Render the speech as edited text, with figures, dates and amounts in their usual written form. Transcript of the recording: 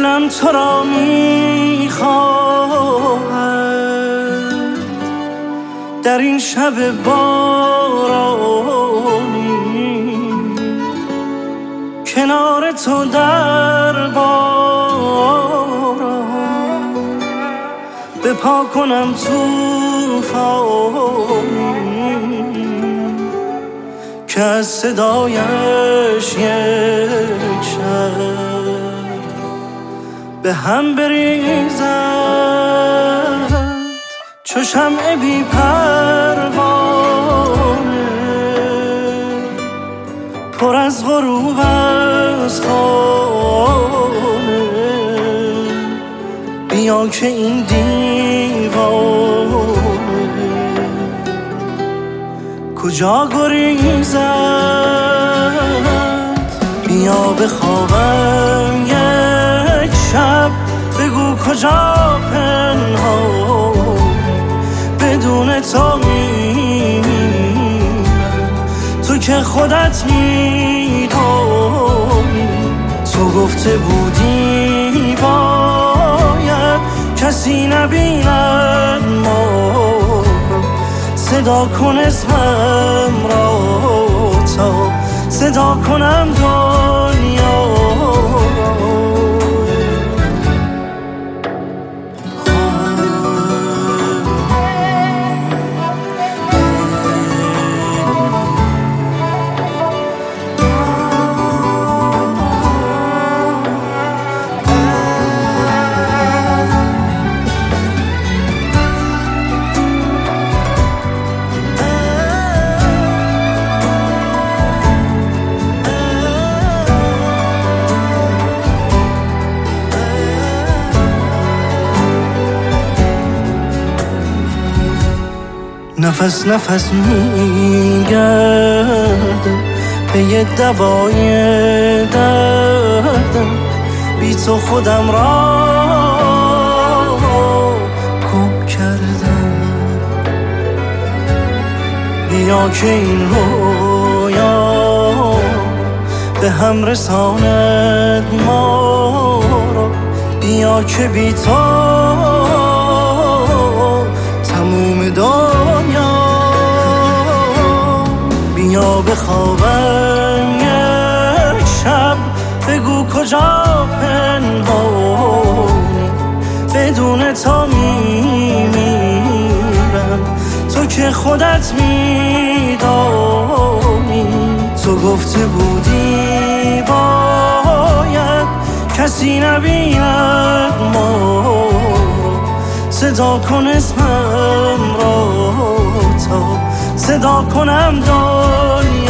دلم تو را میخواهد در این شب بارانی، کنار تو در باران بپا کنم توفانی که از صدایش یک شب به هم بریزد چو شمع بی پروانه پر از غروب از خانه. بیا که این دیوانه کجا گریزد، بیا بخوابم یک شب، بگو کجا پنهان بدون تو میمیرم، تو که خودت میدانی. تو گفته بودی باید کسی نبیند ما را، صدا کن اسمم را تا صدا کنم دنیا را. نفس نفس میگردم پی دوای دردم، بی تو خودم را گم کردم. بیا که این رویا به هم رساند ما را، بیا که بی تو تموم دنیا. بیا بخوابم یک شب، بگو کجا پنهانی بدون تو میمیرم، تو که خودت میدانی. تو گفته بودی باید کسی نبیند ما را، صدا کن اسمم را تا صدا کنم دنیا.